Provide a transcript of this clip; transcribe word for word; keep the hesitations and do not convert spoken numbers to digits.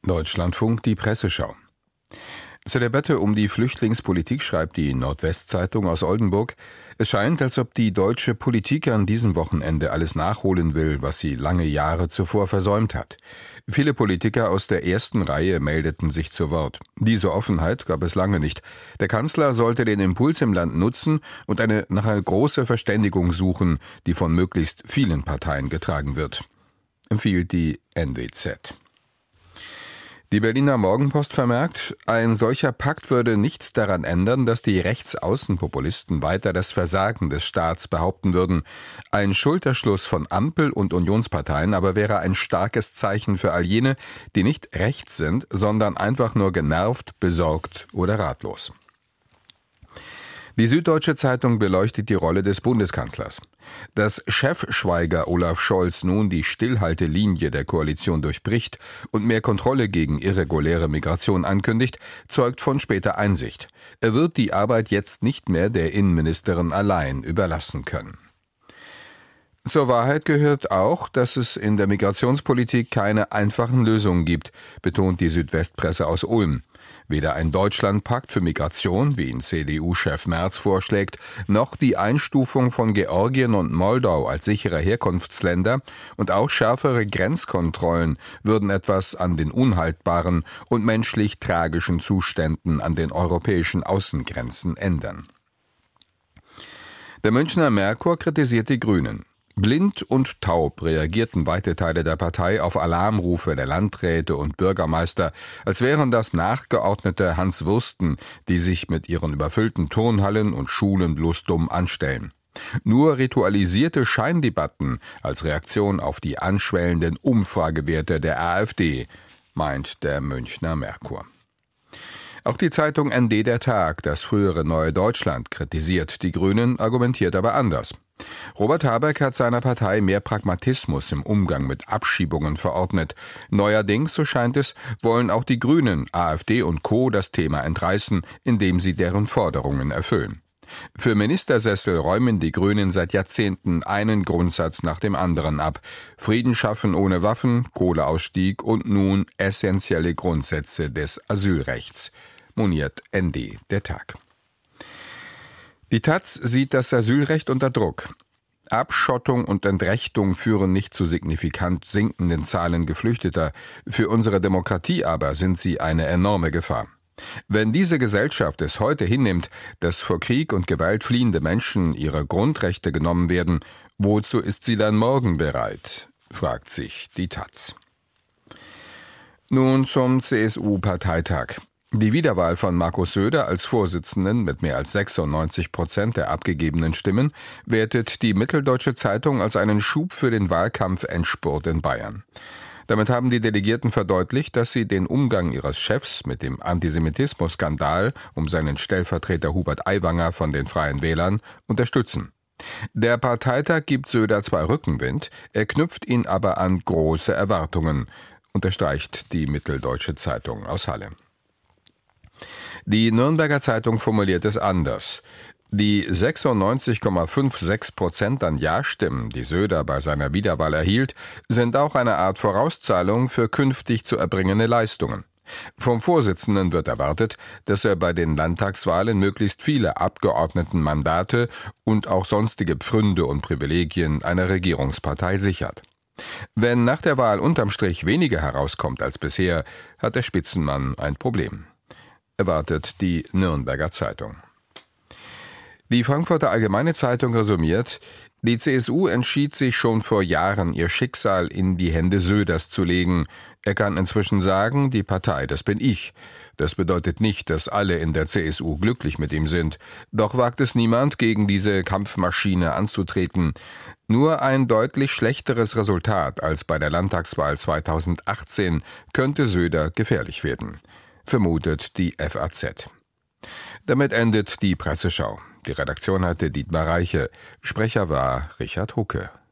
Deutschlandfunk, die Presseschau. Zur Debatte um die Flüchtlingspolitik schreibt die Nordwestzeitung aus Oldenburg: Es scheint, als ob die deutsche Politik an diesem Wochenende alles nachholen will, was sie lange Jahre zuvor versäumt hat. Viele Politiker aus der ersten Reihe meldeten sich zu Wort. Diese Offenheit gab es lange nicht. Der Kanzler sollte den Impuls im Land nutzen und eine nach einer großen Verständigung suchen, die von möglichst vielen Parteien getragen wird, empfiehlt die N W Z. Die Berliner Morgenpost vermerkt, ein solcher Pakt würde nichts daran ändern, dass die Rechtsaußenpopulisten weiter das Versagen des Staats behaupten würden. Ein Schulterschluss von Ampel- und Unionsparteien aber wäre ein starkes Zeichen für all jene, die nicht rechts sind, sondern einfach nur genervt, besorgt oder ratlos. Die Süddeutsche Zeitung beleuchtet die Rolle des Bundeskanzlers. Dass Chefschweiger Olaf Scholz nun die Stillhaltelinie der Koalition durchbricht und mehr Kontrolle gegen irreguläre Migration ankündigt, zeugt von später Einsicht. Er wird die Arbeit jetzt nicht mehr der Innenministerin allein überlassen können. Zur Wahrheit gehört auch, dass es in der Migrationspolitik keine einfachen Lösungen gibt, betont die Südwestpresse aus Ulm. Weder ein Deutschlandpakt für Migration, wie ihn C D U-Chef Merz vorschlägt, noch die Einstufung von Georgien und Moldau als sichere Herkunftsländer und auch schärfere Grenzkontrollen würden etwas an den unhaltbaren und menschlich tragischen Zuständen an den europäischen Außengrenzen ändern. Der Münchner Merkur kritisiert die Grünen. Blind und taub reagierten weite Teile der Partei auf Alarmrufe der Landräte und Bürgermeister, als wären das nachgeordnete Hanswursten, die sich mit ihren überfüllten Turnhallen und Schulen bloß dumm anstellen. Nur ritualisierte Scheindebatten als Reaktion auf die anschwellenden Umfragewerte der AfD, meint der Münchner Merkur. Auch die Zeitung N D der Tag, das frühere Neue Deutschland, kritisiert die Grünen, argumentiert aber anders. Robert Habeck hat seiner Partei mehr Pragmatismus im Umgang mit Abschiebungen verordnet. Neuerdings, so scheint es, wollen auch die Grünen, AfD und Co. das Thema entreißen, indem sie deren Forderungen erfüllen. Für Ministersessel räumen die Grünen seit Jahrzehnten einen Grundsatz nach dem anderen ab. Frieden schaffen ohne Waffen, Kohleausstieg und nun essentielle Grundsätze des Asylrechts, moniert N D der Tag. Die Taz sieht das Asylrecht unter Druck. Abschottung und Entrechtung führen nicht zu signifikant sinkenden Zahlen Geflüchteter. Für unsere Demokratie aber sind sie eine enorme Gefahr. Wenn diese Gesellschaft es heute hinnimmt, dass vor Krieg und Gewalt fliehende Menschen ihre Grundrechte genommen werden, wozu ist sie dann morgen bereit, fragt sich die Taz. Nun zum C S U-Parteitag. Die Wiederwahl von Markus Söder als Vorsitzenden mit mehr als sechsundneunzig Prozent der abgegebenen Stimmen wertet die Mitteldeutsche Zeitung als einen Schub für den Wahlkampf-Endspurt in Bayern. Damit haben die Delegierten verdeutlicht, dass sie den Umgang ihres Chefs mit dem Antisemitismus-Skandal um seinen Stellvertreter Hubert Aiwanger von den Freien Wählern unterstützen. Der Parteitag gibt Söder zwar Rückenwind, er knüpft ihn aber an große Erwartungen, unterstreicht die Mitteldeutsche Zeitung aus Halle. Die Nürnberger Zeitung formuliert es anders. Die sechsundneunzig Komma sechsundfünfzig Prozent an Ja-Stimmen, die Söder bei seiner Wiederwahl erhielt, sind auch eine Art Vorauszahlung für künftig zu erbringende Leistungen. Vom Vorsitzenden wird erwartet, dass er bei den Landtagswahlen möglichst viele Abgeordnetenmandate und auch sonstige Pfründe und Privilegien einer Regierungspartei sichert. Wenn nach der Wahl unterm Strich weniger herauskommt als bisher, hat der Spitzenmann ein Problem, erwartet die Nürnberger Zeitung. Die Frankfurter Allgemeine Zeitung resümiert: Die C S U entschied sich schon vor Jahren, ihr Schicksal in die Hände Söders zu legen. Er kann inzwischen sagen, die Partei, das bin ich. Das bedeutet nicht, dass alle in der C S U glücklich mit ihm sind. Doch wagt es niemand, gegen diese Kampfmaschine anzutreten. Nur ein deutlich schlechteres Resultat als bei der Landtagswahl zweitausendachtzehn könnte Söder gefährlich werden, vermutet die F A Z. Damit endet die Presseschau. Die Redaktion hatte Dietmar Reiche. Sprecher war Richard Hucke.